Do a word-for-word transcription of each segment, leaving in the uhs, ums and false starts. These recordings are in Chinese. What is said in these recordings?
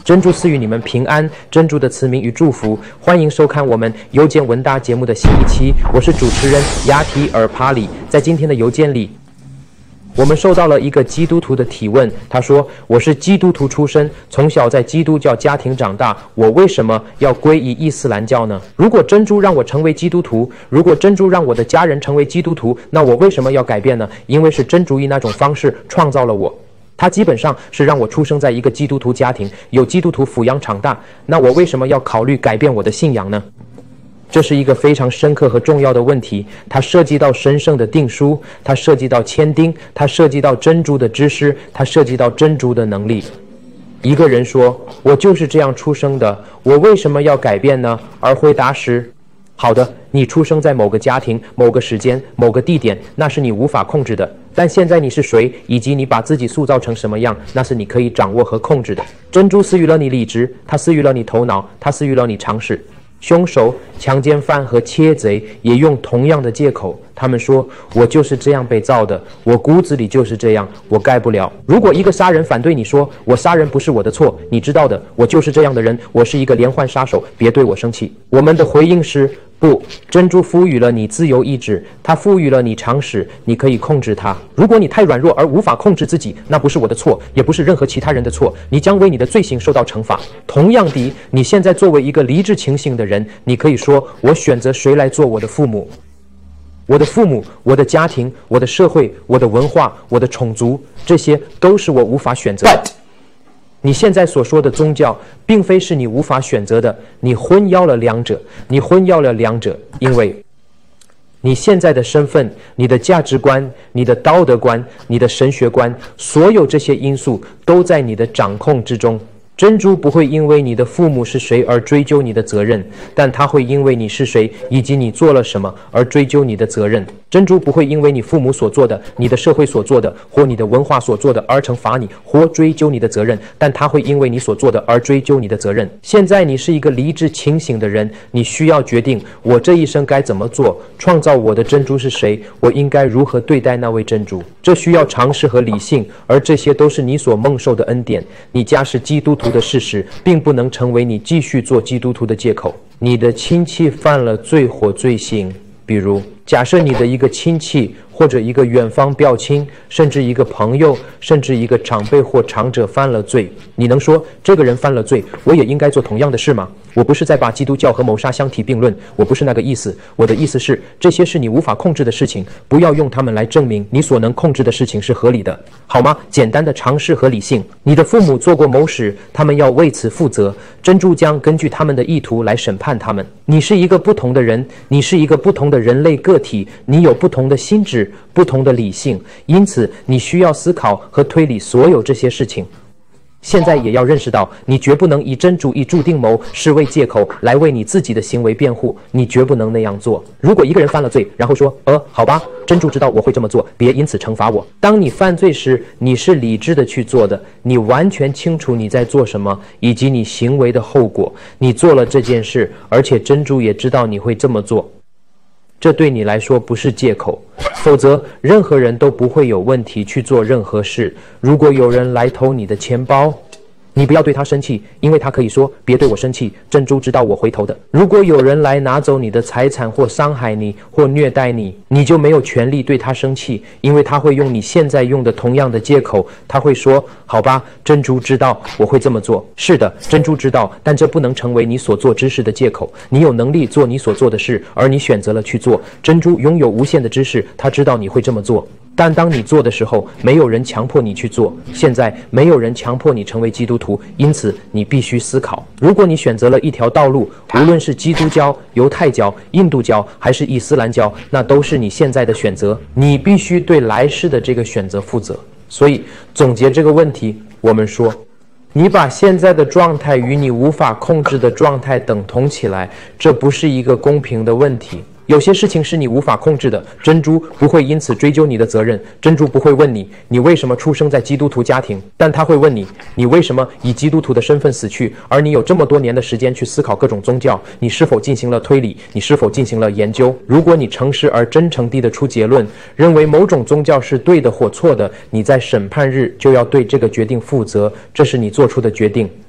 真主赐予你们平安，真主的慈名与祝福。欢迎收看我们邮件文答节目的新一期，我是主持人雅提尔帕里。在今天的邮件里，我们收到了一个基督徒的提问，他说：我是基督徒出身，从小在基督教家庭长大，我为什么要皈依伊斯兰教呢？如果真主让我成为基督徒，如果真主让我的家人成为基督徒，那我为什么要改变呢？因为是真主以那种方式创造了我，他基本上是让我出生在一个基督徒家庭，有基督徒抚养长大，那我为什么要考虑改变我的信仰呢？这是一个非常深刻和重要的问题，它涉及到神圣的定书，它涉及到签订，它涉及到真主的知识，它涉及到真主的能力。一个人说：我就是这样出生的，我为什么要改变呢？而回答是：好的，你出生在某个家庭、某个时间、某个地点，那是你无法控制的。但现在你是谁，以及你把自己塑造成什么样，那是你可以掌握和控制的。真主赐予了你理智，他赐予了你头脑，他赐予了你常识。凶手、强奸犯和窃贼也用同样的借口，他们说：我就是这样被造的，我骨子里就是这样，我改不了。如果一个杀人反对你说：我杀人不是我的错，你知道的，我就是这样的人，我是一个连环杀手，别对我生气。我们的回应是：不，真主赋予了你自由意志，他赋予了你常识，你可以控制它。如果你太软弱而无法控制自己，那不是我的错，也不是任何其他人的错，你将为你的罪行受到惩罚。同样的，你现在作为一个理智清醒的人，你可以说：我选择谁来做我的父母，我的父母，我的家庭，我的社会，我的文化，我的种族，这些都是我无法选择的。你现在所说的宗教并非是你无法选择的，你混淆了两者，你混淆了两者，因为你现在的身份、你的价值观、你的道德观、你的神学观，所有这些因素都在你的掌控之中。真主不会因为你的父母是谁而追究你的责任，但他会因为你是谁以及你做了什么而追究你的责任。真主不会因为你父母所做的、你的社会所做的或你的文化所做的而惩罚你或追究你的责任，但他会因为你所做的而追究你的责任。现在你是一个理智清醒的人，你需要决定：我这一生该怎么做？创造我的真主是谁？我应该如何对待那位真主？这需要常识和理性，而这些都是你所蒙受的恩典。你家是基督徒的事实并不能成为你继续做基督徒的借口。你的亲戚犯了罪或罪行，比如假设你的一个亲戚或者一个远方表亲，甚至一个朋友，甚至一个长辈或长者犯了罪，你能说这个人犯了罪，我也应该做同样的事吗？我不是在把基督教和谋杀相提并论，我不是那个意思。我的意思是，这些是你无法控制的事情，不要用它们来证明你所能控制的事情是合理的，好吗？简单的常识和理性。你的父母做过谋事，他们要为此负责，真主将根据他们的意图来审判他们。你是一个不同的人，你是一个不同的人类个体，你有不同的心智，不同的理性，因此你需要思考和推理所有这些事情。现在也要认识到，你绝不能以真主以注定谋视为借口来为你自己的行为辩护，你绝不能那样做。如果一个人犯了罪，然后说：呃，好吧，真主知道我会这么做，别因此惩罚我。当你犯罪时，你是理智的去做的，你完全清楚你在做什么，以及你行为的后果。你做了这件事，而且真主也知道你会这么做。这对你来说不是借口，否则任何人都不会有问题去做任何事。如果有人来偷你的钱包，你不要对他生气，因为他可以说：别对我生气，真主知道我回头的。如果有人来拿走你的财产或伤害你或虐待你，你就没有权利对他生气，因为他会用你现在用的同样的借口，他会说：好吧，真主知道我会这么做。是的，真主知道，但这不能成为你所做之事的借口。你有能力做你所做的事，而你选择了去做。真主拥有无限的知识，他知道你会这么做。但当你做的时候，没有人强迫你去做。现在没有人强迫你成为基督徒，因此你必须思考。如果你选择了一条道路，无论是基督教、犹太教、印度教还是伊斯兰教，那都是你现在的选择，你必须对来世的这个选择负责。所以总结这个问题，我们说，你把现在的状态与你无法控制的状态等同起来，这不是一个公平的问题。有些事情是你无法控制的，真主不会因此追究你的责任。真主不会问你，你为什么出生在基督徒家庭，但他会问你，你为什么以基督徒的身份死去，而你有这么多年的时间去思考各种宗教，你是否进行了推理，你是否进行了研究。如果你诚实而真诚地得出结论，认为某种宗教是对的或错的，你在审判日就要对这个决定负责，这是你做出的决定。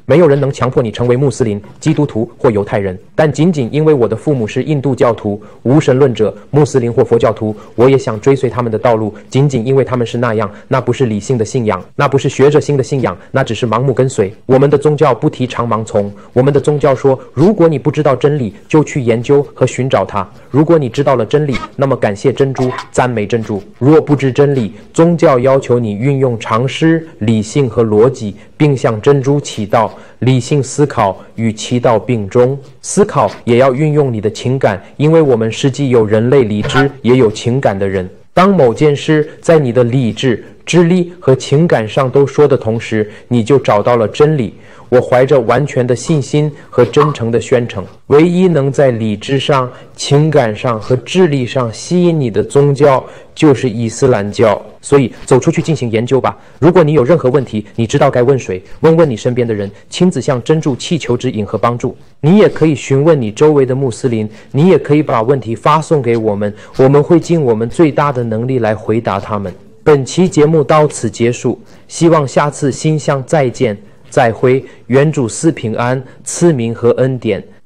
没有人能强迫你成为穆斯林、基督徒或犹太人，但仅仅因为我的父母是印度教徒、无神论者、穆斯林或佛教徒，我也想追随他们的道路。仅仅因为他们是那样，那不是理性的信仰，那不是学着心的信仰，那只是盲目跟随。我们的宗教不提倡盲从，我们的宗教说，如果你不知道真理，就去研究和寻找它；如果你知道了真理，那么感谢珍珠，赞美珍珠。若不知真理，宗教要求你运用常识、理性和逻辑，并向珍珠祈祷。理性思考与祈祷并重，思考也要运用你的情感，因为我们是既有人类理智也有情感的人。当某件事在你的理智、智力和情感上都说的同时，你就找到了真理。我怀着完全的信心和真诚的宣称，唯一能在理智上、情感上和智力上吸引你的宗教就是伊斯兰教。所以走出去进行研究吧。如果你有任何问题，你知道该问谁，问问你身边的人，亲自向真主祈求指引和帮助。你也可以询问你周围的穆斯林，你也可以把问题发送给我们，我们会尽我们最大的能力来回答他们。本期节目到此结束，希望下次心相再见。再会，愿主赐平安、赐名和恩典。